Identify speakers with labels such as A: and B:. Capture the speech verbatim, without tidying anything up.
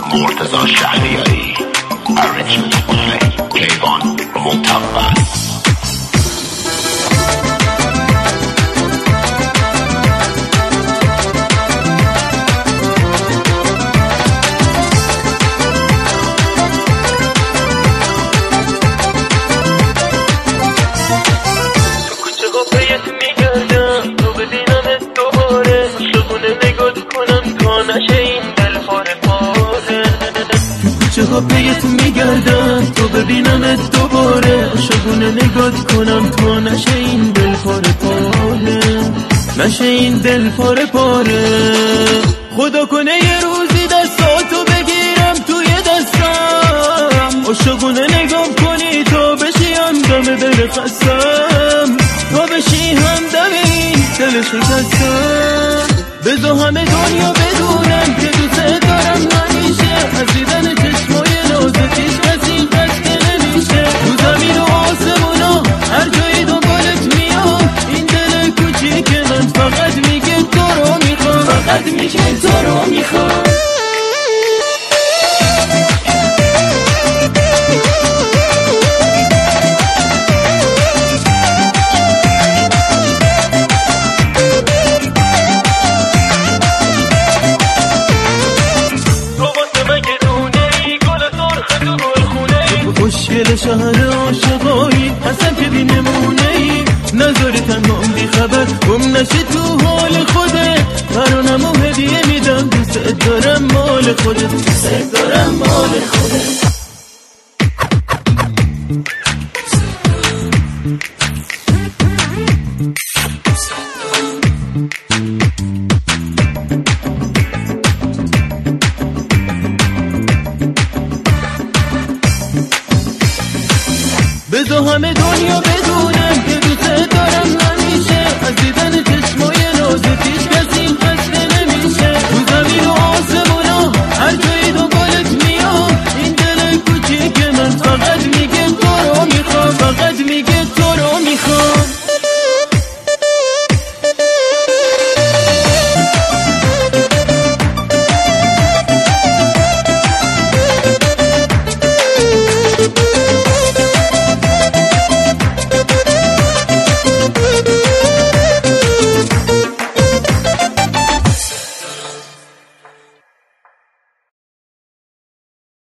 A: مرتضی شهریاری Original Play کیوان مطبل
B: چه پیت میگردم تو ببینمت دوباره عاشقونه نگات کنم تا نشه این دل پاره پاره نشه این دل پاره پاره خدا کنه یه روزی دستاتو بگیرم توی دستم عاشقونه نگام کنی تا بشی همدم دل خستم تا بشی همدم این دل شکستم بذار همه دنیا بدونم که دوست دارم همیشه از دیدن چشمای نازت هیچ کسی خسته نمیشه تو زمین و آسمونا هر جایی دنبالت میام این دل کوچیک من فقط میگه تو رو میخوام فقط میگه تو رو میخوام خوشگل شهر عاشقایی حسن که بی نمونه ای نذاری تنها بی خبر گم نشی تو حال خودت ترانمو هدیه میدم دوست دارم مال خودت دوست دارم مال خودت بذار همه دنیا بدونم که دوست دارم همیشه از دیدن چشمای نازت هیچ کسی خسته نمیشه تو زمین و آسمونا هر جایی دنبالت میام این دل کوچیک من فقط میگه تو رو میخوام فقط میگه تو رو میخوام